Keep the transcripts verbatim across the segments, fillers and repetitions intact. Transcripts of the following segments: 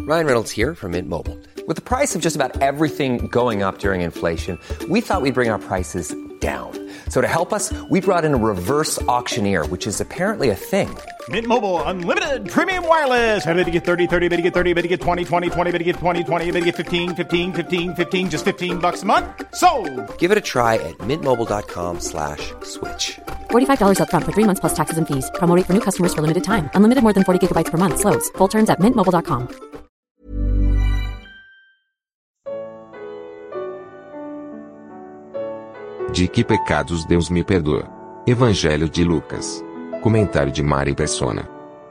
Ryan Reynolds here from Mint Mobile. With the price of just about everything going up during inflation, we thought we'd bring our prices down. So to help us, we brought in a reverse auctioneer, which is apparently a thing. Mint Mobile Unlimited Premium Wireless. How to get thirty, thirty, how to get thirty, how to get twenty, twenty, twenty, how to get twenty, twenty, how to get fifteen, fifteen, fifteen, fifteen, just fifteen bucks a month? Sold! Give it a try at mintmobile.com slash switch. forty-five dollars up front for three months plus taxes and fees. Promo rate for new customers for limited time. Unlimited more than forty gigabytes per month. Slows full terms at mint mobile dot com. De que pecados Deus me perdoa? Evangelho de Lucas. Comentário de Mari Persona.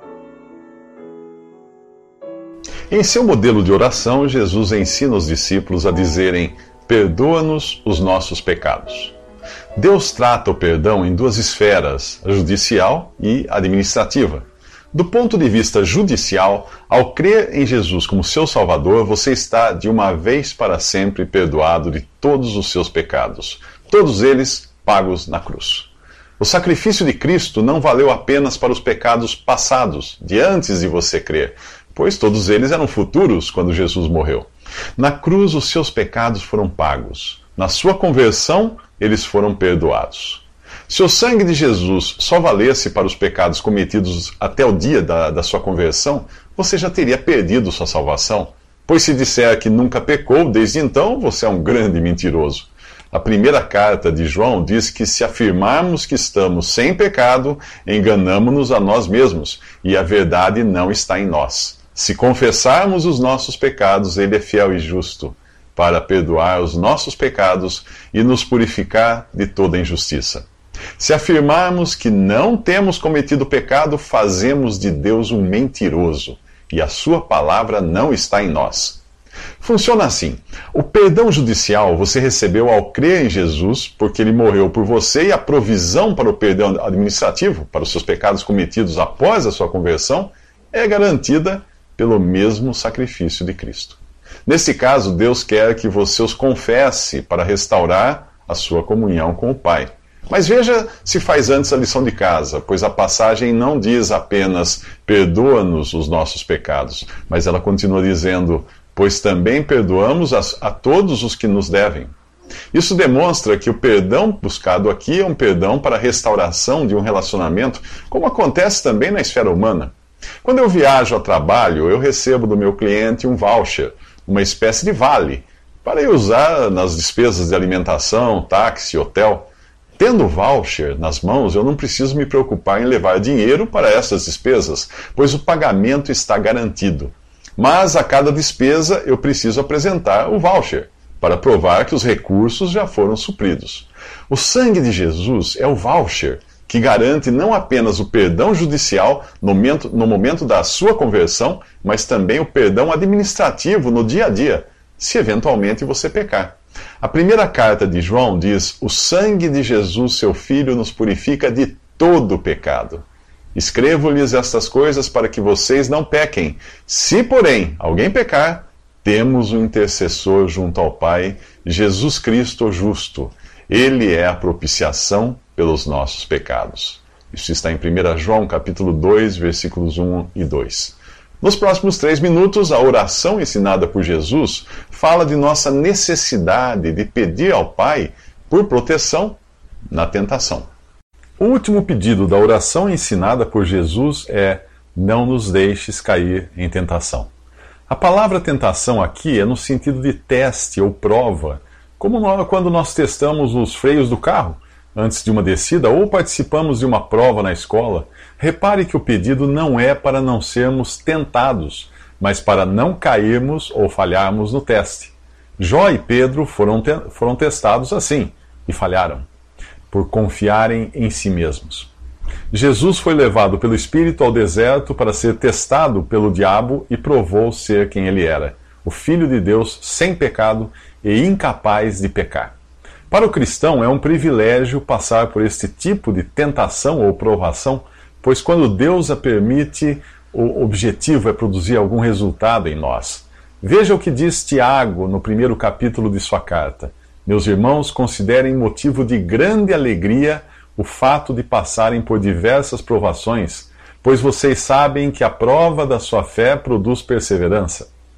Em seu modelo de oração, Jesus ensina os discípulos a dizerem: perdoa-nos os nossos pecados. Deus trata o perdão em duas esferas, a judicial e a administrativa. Do ponto de vista judicial, ao crer em Jesus como seu Salvador, você está de uma vez para sempre perdoado de todos os seus pecados, todos eles pagos na cruz. O sacrifício de Cristo não valeu apenas para os pecados passados, de antes de você crer, pois todos eles eram futuros quando Jesus morreu. Na cruz, os seus pecados foram pagos. Na sua conversão, eles foram perdoados. Se o sangue de Jesus só valesse para os pecados cometidos até o dia da, da sua conversão, você já teria perdido sua salvação. Pois se disser que nunca pecou desde então, você é um grande mentiroso. A primeira carta de João diz que se afirmarmos que estamos sem pecado, enganamo-nos a nós mesmos, e a verdade não está em nós. Se confessarmos os nossos pecados, ele é fiel e justo para perdoar os nossos pecados e nos purificar de toda injustiça. Se afirmarmos que não temos cometido pecado, fazemos de Deus um mentiroso, e a sua palavra não está em nós. Funciona assim: o perdão judicial você recebeu ao crer em Jesus, porque ele morreu por você, e a provisão para o perdão administrativo, para os seus pecados cometidos após a sua conversão, é garantida pelo mesmo sacrifício de Cristo. Nesse caso, Deus quer que você os confesse para restaurar a sua comunhão com o Pai. Mas veja se faz antes a lição de casa, pois a passagem não diz apenas perdoa-nos os nossos pecados, mas ela continua dizendo: pois também perdoamos a, a todos os que nos devem. Isso demonstra que o perdão buscado aqui é um perdão para a restauração de um relacionamento, como acontece também na esfera humana. Quando eu viajo a trabalho, eu recebo do meu cliente um voucher, uma espécie de vale, para eu usar nas despesas de alimentação, táxi, hotel. Tendo o voucher nas mãos, eu não preciso me preocupar em levar dinheiro para essas despesas, pois o pagamento está garantido. Mas a cada despesa eu preciso apresentar o voucher, para provar que os recursos já foram supridos. O sangue de Jesus é o voucher, que garante não apenas o perdão judicial no momento, no momento da sua conversão, mas também o perdão administrativo no dia a dia, se eventualmente você pecar. A primeira carta de João diz: o sangue de Jesus, seu Filho, nos purifica de todo pecado. Escrevo-lhes estas coisas para que vocês não pequem. Se, porém, alguém pecar, temos um intercessor junto ao Pai, Jesus Cristo justo. Ele é a propiciação pelos nossos pecados. Isso está em primeira João, capítulo dois, versículos um e dois. Nos próximos três minutos, a oração ensinada por Jesus fala de nossa necessidade de pedir ao Pai por proteção na tentação. O último pedido da oração ensinada por Jesus é: não nos deixes cair em tentação. A palavra tentação aqui é no sentido de teste ou prova, como nós, quando nós testamos os freios do carro antes de uma descida ou participamos de uma prova na escola. Repare que o pedido não é para não sermos tentados, mas para não cairmos ou falharmos no teste. Jó e Pedro foram, te- foram testados assim e falharam, por confiarem em si mesmos. Jesus foi levado pelo Espírito ao deserto para ser testado pelo diabo e provou ser quem ele era, o Filho de Deus sem pecado e incapaz de pecar. Para o cristão é um privilégio passar por este tipo de tentação ou provação, pois quando Deus a permite, o objetivo é produzir algum resultado em nós. Veja o que diz Tiago no primeiro capítulo de sua carta. Meus irmãos, considerem motivo de grande alegria o fato de passarem por diversas provações, pois vocês sabem que a prova da sua fé produz perseverança.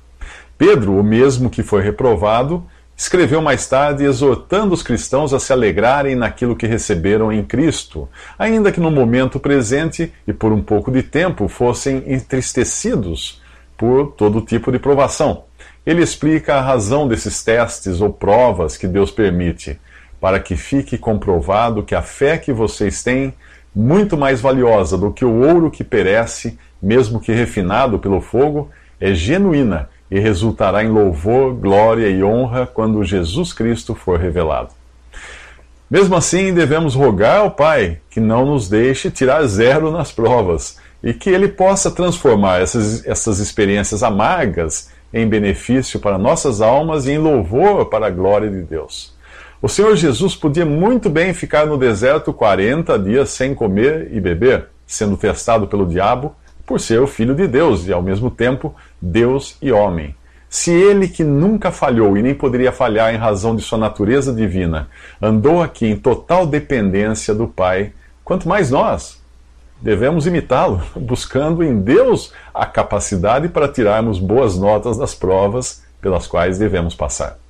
Pedro, o mesmo que foi reprovado, escreveu mais tarde exortando os cristãos a se alegrarem naquilo que receberam em Cristo, ainda que no momento presente e por um pouco de tempo fossem entristecidos por todo tipo de provação. Ele explica a razão desses testes ou provas que Deus permite, para que fique comprovado que a fé que vocês têm, muito mais valiosa do que o ouro que perece, mesmo que refinado pelo fogo, é genuína e resultará em louvor, glória e honra quando Jesus Cristo for revelado. Mesmo assim, devemos rogar ao Pai que não nos deixe tirar zero nas provas e que Ele possa transformar essas, essas experiências amargas em benefício para nossas almas e em louvor para a glória de Deus. O Senhor Jesus podia muito bem ficar no deserto quarenta dias sem comer e beber, sendo testado pelo diabo, por ser o Filho de Deus e, ao mesmo tempo, Deus e homem. Se ele, que nunca falhou e nem poderia falhar em razão de sua natureza divina, andou aqui em total dependência do Pai, quanto mais nós devemos imitá-lo, buscando em Deus a capacidade para tirarmos boas notas das provas pelas quais devemos passar.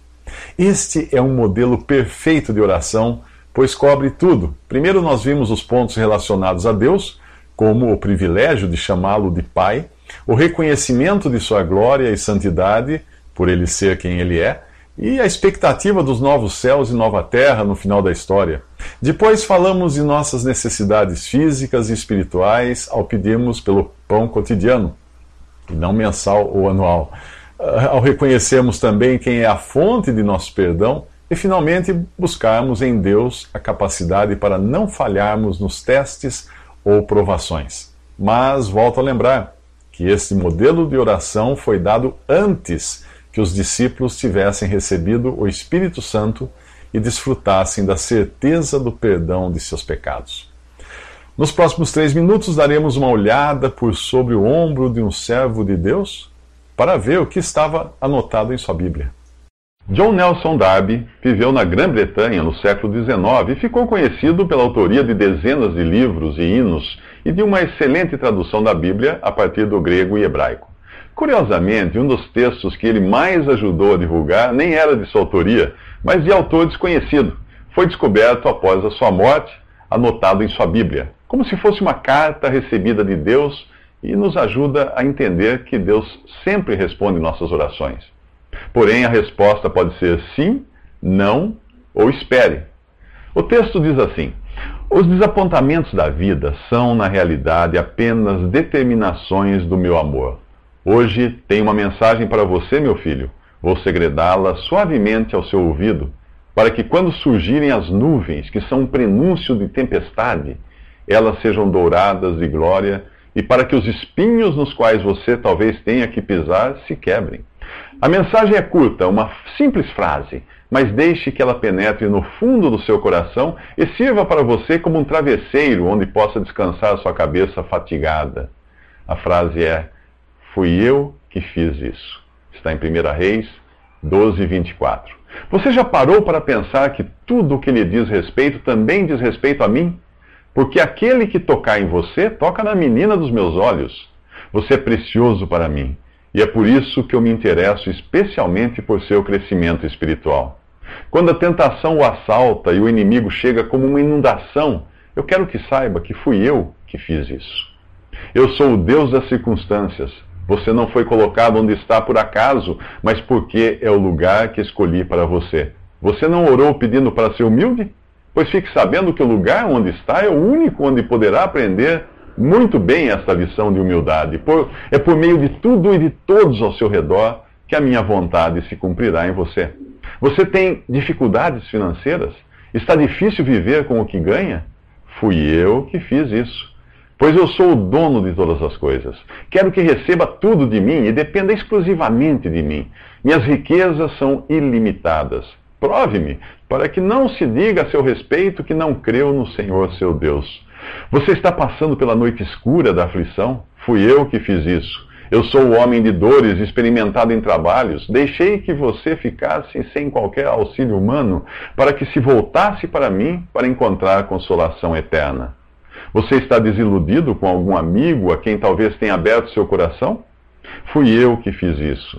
Este é um modelo perfeito de oração, pois cobre tudo. Primeiro nós vimos os pontos relacionados a Deus, como o privilégio de chamá-lo de Pai, o reconhecimento de sua glória e santidade, por ele ser quem ele é, e a expectativa dos novos céus e nova terra no final da história. Depois falamos de nossas necessidades físicas e espirituais ao pedirmos pelo pão cotidiano, e não mensal ou anual. Ao reconhecermos também quem é a fonte de nosso perdão, e finalmente buscarmos em Deus a capacidade para não falharmos nos testes ou provações. Mas volto a lembrar que este modelo de oração foi dado antes que os discípulos tivessem recebido o Espírito Santo e desfrutassem da certeza do perdão de seus pecados. Nos próximos três minutos daremos uma olhada por sobre o ombro de um servo de Deus para ver o que estava anotado em sua Bíblia. John Nelson Darby viveu na Grã-Bretanha no século dezenove e ficou conhecido pela autoria de dezenas de livros e hinos e de uma excelente tradução da Bíblia a partir do grego e hebraico. Curiosamente, um dos textos que ele mais ajudou a divulgar nem era de sua autoria, mas de autor desconhecido. Foi descoberto após a sua morte, anotado em sua Bíblia, como se fosse uma carta recebida de Deus, e nos ajuda a entender que Deus sempre responde nossas orações. Porém, a resposta pode ser sim, não ou espere. O texto diz assim: os desapontamentos da vida são, na realidade, apenas determinações do meu amor. Hoje tenho uma mensagem para você, meu filho. Vou segredá-la suavemente ao seu ouvido, para que quando surgirem as nuvens, que são um prenúncio de tempestade, elas sejam douradas de glória, e para que os espinhos nos quais você talvez tenha que pisar se quebrem. A mensagem é curta, uma simples frase, mas deixe que ela penetre no fundo do seu coração e sirva para você como um travesseiro onde possa descansar a sua cabeça fatigada. A frase é: fui eu que fiz isso. Está em primeira Reis doze, vinte e quatro. Você já parou para pensar que tudo o que lhe diz respeito também diz respeito a mim? Porque aquele que tocar em você, toca na menina dos meus olhos. Você é precioso para mim. E é por isso que eu me interesso especialmente por seu crescimento espiritual. Quando a tentação o assalta e o inimigo chega como uma inundação, eu quero que saiba que fui eu que fiz isso. Eu sou o Deus das circunstâncias. Você não foi colocado onde está por acaso, mas porque é o lugar que escolhi para você. Você não orou pedindo para ser humilde? Pois fique sabendo que o lugar onde está é o único onde poderá aprender muito bem esta lição de humildade. Por, é por meio de tudo e de todos ao seu redor que a minha vontade se cumprirá em você. Você tem dificuldades financeiras? Está difícil viver com o que ganha? Fui eu que fiz isso. Pois eu sou o dono de todas as coisas. Quero que receba tudo de mim e dependa exclusivamente de mim. Minhas riquezas são ilimitadas. Prove-me, para que não se diga a seu respeito que não creu no Senhor seu Deus. Você está passando pela noite escura da aflição? Fui eu que fiz isso. Eu sou o homem de dores, experimentado em trabalhos. Deixei que você ficasse sem qualquer auxílio humano, para que se voltasse para mim para encontrar consolação eterna. Você está desiludido com algum amigo a quem talvez tenha aberto seu coração? Fui eu que fiz isso.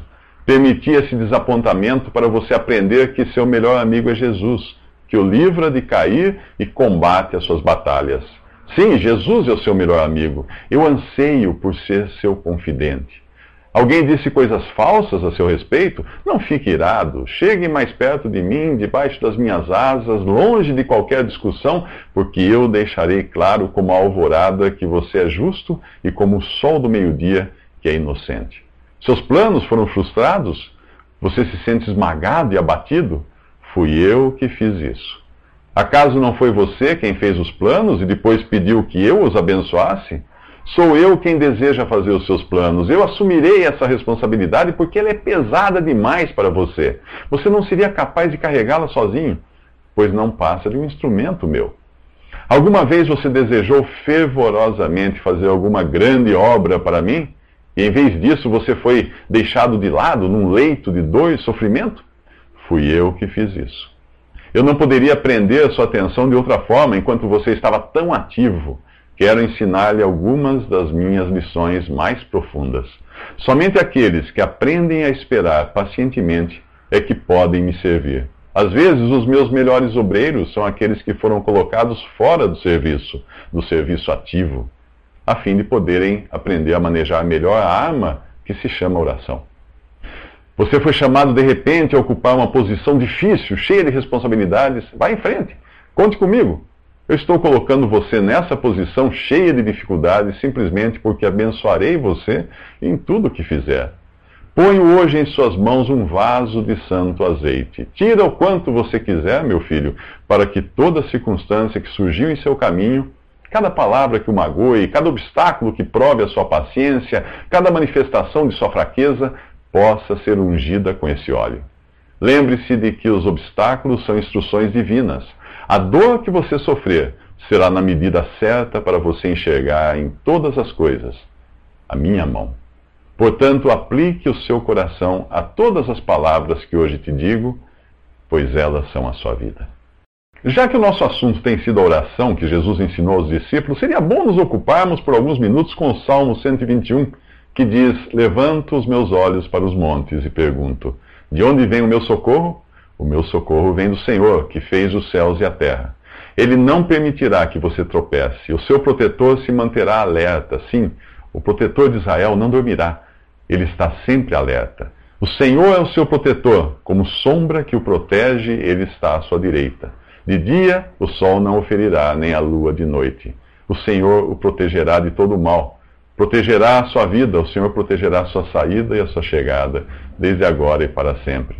Permitir esse desapontamento para você aprender que seu melhor amigo é Jesus, que o livra de cair e combate as suas batalhas. Sim, Jesus é o seu melhor amigo. Eu anseio por ser seu confidente. Alguém disse coisas falsas a seu respeito? Não fique irado. Chegue mais perto de mim, debaixo das minhas asas, longe de qualquer discussão, porque eu deixarei claro como a alvorada que você é justo e como o sol do meio-dia que é inocente. Seus planos foram frustrados? Você se sente esmagado e abatido? Fui eu que fiz isso. Acaso não foi você quem fez os planos e depois pediu que eu os abençoasse? Sou eu quem deseja fazer os seus planos. Eu assumirei essa responsabilidade porque ela é pesada demais para você. Você não seria capaz de carregá-la sozinho, pois não passa de um instrumento meu. Alguma vez você desejou fervorosamente fazer alguma grande obra para mim? E em vez disso você foi deixado de lado num leito de dor e sofrimento? Fui eu que fiz isso. Eu não poderia prender sua atenção de outra forma enquanto você estava tão ativo. Quero ensinar-lhe algumas das minhas lições mais profundas. Somente aqueles que aprendem a esperar pacientemente é que podem me servir. Às vezes, os meus melhores obreiros são aqueles que foram colocados fora do serviço, do serviço ativo, a fim de poderem aprender a manejar melhor a arma que se chama oração. Você foi chamado de repente a ocupar uma posição difícil, cheia de responsabilidades. Vá em frente, conte comigo. Eu estou colocando você nessa posição cheia de dificuldades simplesmente porque abençoarei você em tudo o que fizer. Ponho hoje em suas mãos um vaso de santo azeite. Tira o quanto você quiser, meu filho, para que toda circunstância que surgiu em seu caminho, cada palavra que o magoe, cada obstáculo que prove a sua paciência, cada manifestação de sua fraqueza, possa ser ungida com esse óleo. Lembre-se de que os obstáculos são instruções divinas. A dor que você sofrer será na medida certa para você enxergar em todas as coisas a minha mão. Portanto, aplique o seu coração a todas as palavras que hoje te digo, pois elas são a sua vida. Já que o nosso assunto tem sido a oração que Jesus ensinou aos discípulos, seria bom nos ocuparmos por alguns minutos com o Salmo cento e vinte e um, que diz: levanto os meus olhos para os montes e pergunto, de onde vem o meu socorro? O meu socorro vem do Senhor, que fez os céus e a terra. Ele não permitirá que você tropece. O seu protetor se manterá alerta. Sim, o protetor de Israel não dormirá. Ele está sempre alerta. O Senhor é o seu protetor. Como sombra que o protege, ele está à sua direita. De dia, o sol não o ferirá, nem a lua de noite. O Senhor o protegerá de todo o mal. Protegerá a sua vida. O Senhor protegerá a sua saída e a sua chegada, desde agora e para sempre.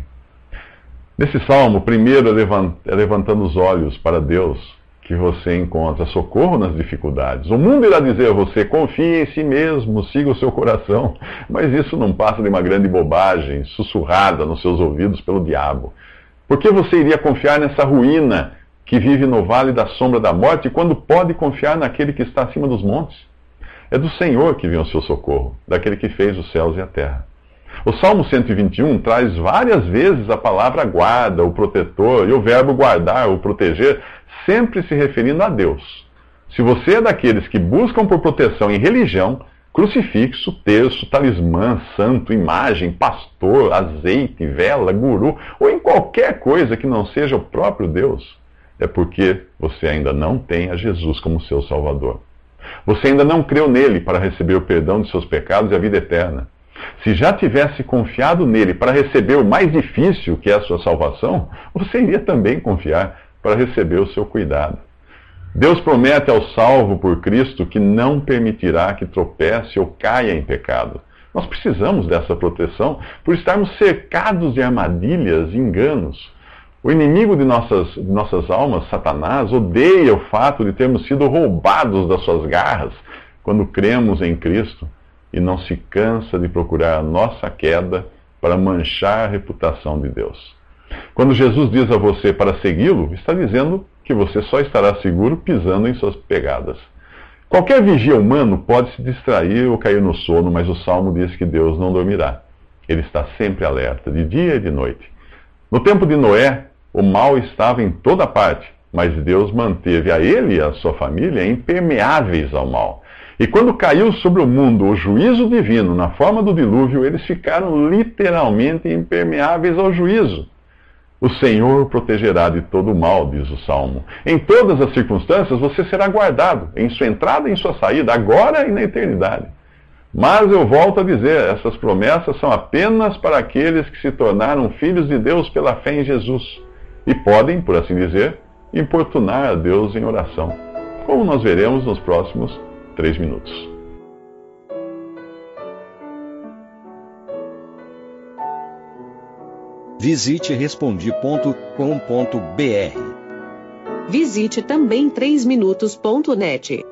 Nesse salmo, primeiro é levantando os olhos para Deus que você encontra socorro nas dificuldades. O mundo irá dizer a você: confie em si mesmo, siga o seu coração. Mas isso não passa de uma grande bobagem, sussurrada nos seus ouvidos pelo diabo. Por que você iria confiar nessa ruína que vive no vale da sombra da morte, quando pode confiar naquele que está acima dos montes? É do Senhor que vem o seu socorro, daquele que fez os céus e a terra. O Salmo cento e vinte e um traz várias vezes a palavra guarda, o protetor, e o verbo guardar, o proteger, sempre se referindo a Deus. Se você é daqueles que buscam por proteção em religião, crucifixo, terço, talismã, santo, imagem, pastor, azeite, vela, guru, ou em qualquer coisa que não seja o próprio Deus, é porque você ainda não tem a Jesus como seu Salvador. Você ainda não creu nele para receber o perdão de seus pecados e a vida eterna. Se já tivesse confiado nele para receber o mais difícil, que é a sua salvação, você iria também confiar para receber o seu cuidado. Deus promete ao salvo por Cristo que não permitirá que tropece ou caia em pecado. Nós precisamos dessa proteção por estarmos cercados de armadilhas e enganos. O inimigo de nossas, de nossas almas, Satanás, odeia o fato de termos sido roubados das suas garras quando cremos em Cristo, e não se cansa de procurar a nossa queda para manchar a reputação de Deus. Quando Jesus diz a você para segui-lo, está dizendo que você só estará seguro pisando em suas pegadas. Qualquer vigia humano pode se distrair ou cair no sono, mas o Salmo diz que Deus não dormirá. Ele está sempre alerta, de dia e de noite. No tempo de Noé, o mal estava em toda parte, mas Deus manteve a ele e a sua família impermeáveis ao mal. E quando caiu sobre o mundo o juízo divino na forma do dilúvio, eles ficaram literalmente impermeáveis ao juízo. O Senhor protegerá de todo o mal, diz o Salmo. Em todas as circunstâncias você será guardado, em sua entrada e em sua saída, agora e na eternidade. Mas eu volto a dizer, essas promessas são apenas para aqueles que se tornaram filhos de Deus pela fé em Jesus e podem, por assim dizer, importunar a Deus em oração, como nós veremos nos próximos três minutos. Visite respondi ponto com ponto br. Visite também três minutos ponto net.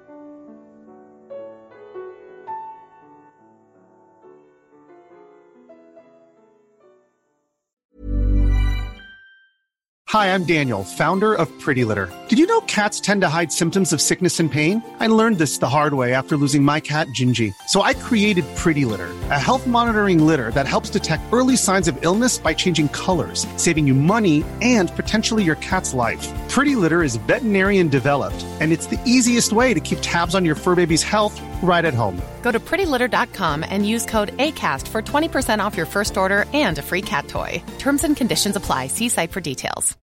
Hi, I'm Daniel, founder of Pretty Litter. Did you know cats tend to hide symptoms of sickness and pain? I learned this the hard way after losing my cat, Gingy. So I created Pretty Litter, a health monitoring litter that helps detect early signs of illness by changing colors, saving you money and potentially your cat's life. Pretty Litter is veterinarian developed, and it's the easiest way to keep tabs on your fur baby's health right at home. Go to pretty litter dot com and use code ACAST for twenty percent off your first order and a free cat toy. Terms and conditions apply. See site for details.